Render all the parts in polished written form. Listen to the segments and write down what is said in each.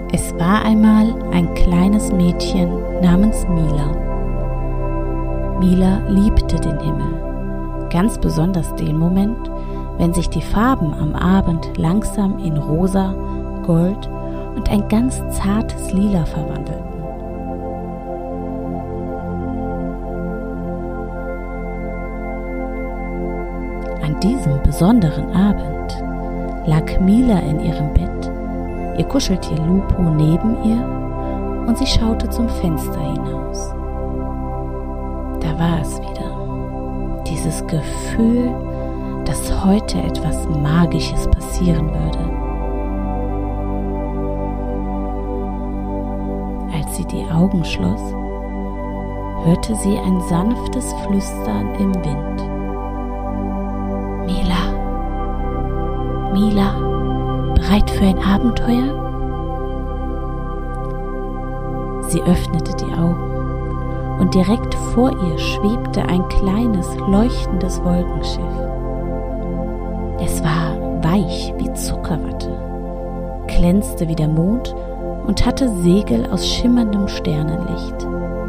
Es war einmal ein kleines Mädchen namens Mila. Mila liebte den Himmel, ganz besonders den Moment, wenn sich die Farben am Abend langsam in rosa, gold und ein ganz zartes Lila verwandelten. An diesem besonderen Abend lag Mila in ihrem Bett, ihr Kuscheltier Lupo neben ihr und sie schaute zum Fenster hinaus. Da war es wieder, dieses Gefühl, dass heute etwas Magisches passieren würde. Als sie die Augen schloss, hörte sie ein sanftes Flüstern im Wind. Mila, Mila, bereit für ein Abenteuer? Sie öffnete die Augen und direkt vor ihr schwebte ein kleines, leuchtendes Wolkenschiff. Es war weich wie Zuckerwatte, glänzte wie der Mond und hatte Segel aus schimmerndem Sternenlicht.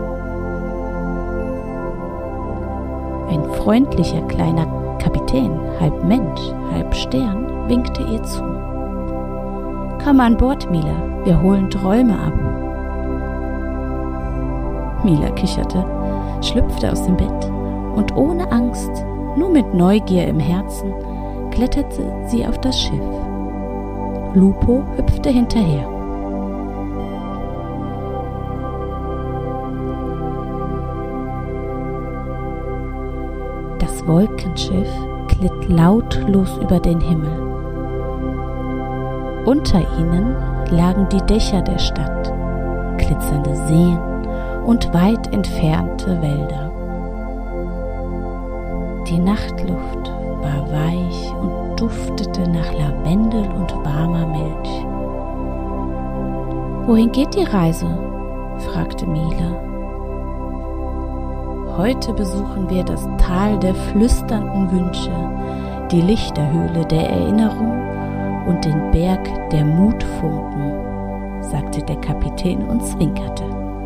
Ein freundlicher kleiner Kapitän, halb Mensch, halb Stern, winkte ihr zu. Komm an Bord, Mila, wir holen Träume ab. Mila kicherte, schlüpfte aus dem Bett und ohne Angst, nur mit Neugier im Herzen, kletterte sie auf das Schiff. Lupo hüpfte hinterher. Das Wolkenschiff glitt lautlos über den Himmel. Unter ihnen lagen die Dächer der Stadt, glitzernde Seen und weit entfernte Wälder. Die Nachtluft war weich und duftete nach Lavendel und warmer Milch. »Wohin geht die Reise?« fragte Mila. »Heute besuchen wir das Tal der flüsternden Wünsche, die Lichterhöhle der Erinnerung und den Berg der Mutfunken«, sagte der Kapitän und zwinkerte.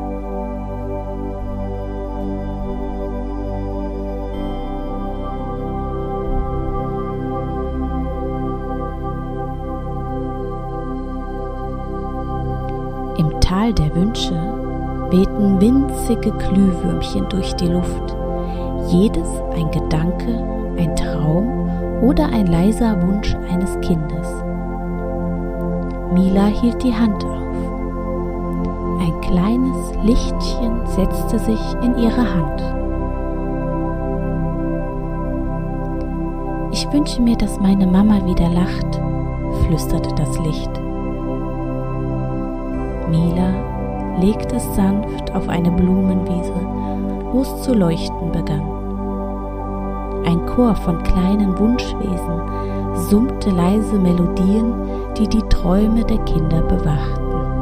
Im Tal der Wünsche wehten winzige Glühwürmchen durch die Luft, jedes ein Gedanke, ein Traum oder ein leiser Wunsch eines Kindes. Mila hielt die Hand auf. Ein kleines Lichtchen setzte sich in ihre Hand. »Ich wünsche mir, dass meine Mama wieder lacht«, flüsterte das Licht. Mila legte es sanft auf eine Blumenwiese, wo es zu leuchten begann. Ein Chor von kleinen Wunschwesen summte leise Melodien, die die Träume der Kinder bewachten.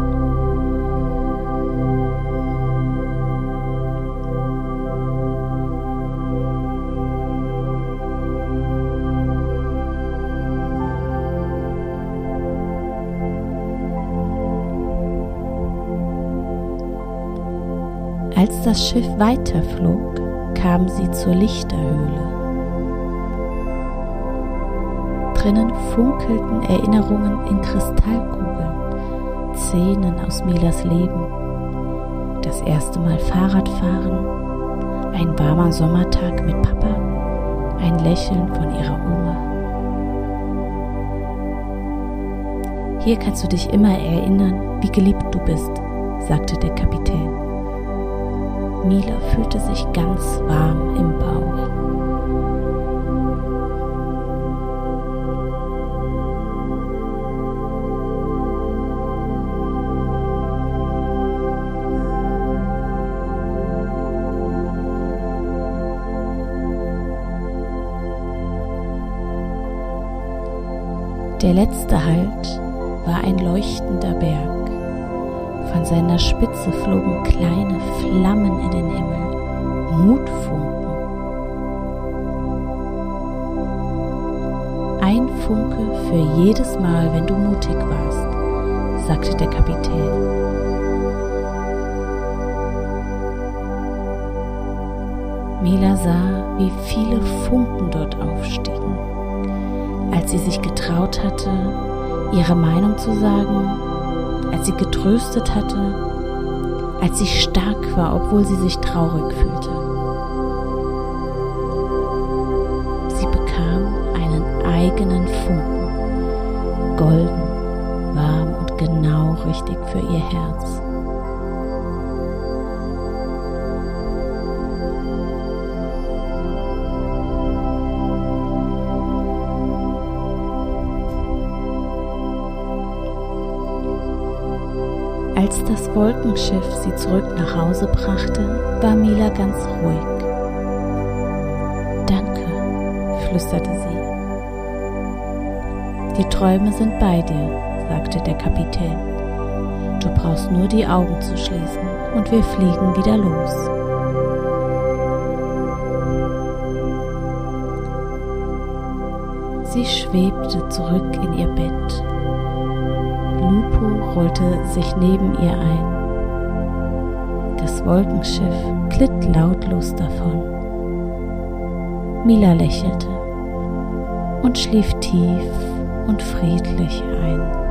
Als das Schiff weiterflog, kam sie zur Lichterhöhle. Drinnen funkelten Erinnerungen in Kristallkugeln, Szenen aus Milas Leben. Das erste Mal Fahrradfahren, ein warmer Sommertag mit Papa, ein Lächeln von ihrer Oma. »Hier kannst du dich immer erinnern, wie geliebt du bist«, sagte der Kapitän. Mila fühlte sich ganz warm im Bauch. Der letzte Halt war ein leuchtender Berg. Von seiner Spitze flogen kleine Flammen in den Himmel, Mutfunken. Ein Funke für jedes Mal, wenn du mutig warst, sagte der Kapitän. Mila sah, wie viele Funken dort aufstiegen, als sie sich getraut hatte, ihre Meinung zu sagen, als sie getröstet hatte, als sie stark war, obwohl sie sich traurig fühlte. Sie bekam einen eigenen Funken, golden, warm und genau richtig für ihr Herz. Als das Wolkenschiff sie zurück nach Hause brachte, war Mila ganz ruhig. »Danke«, flüsterte sie. »Die Träume sind bei dir«, sagte der Kapitän. »Du brauchst nur die Augen zu schließen und wir fliegen wieder los.« Sie schwebte zurück in ihr Bett. Lupo rollte sich neben ihr ein. Das Wolkenschiff glitt lautlos davon. Mila lächelte und schlief tief und friedlich ein.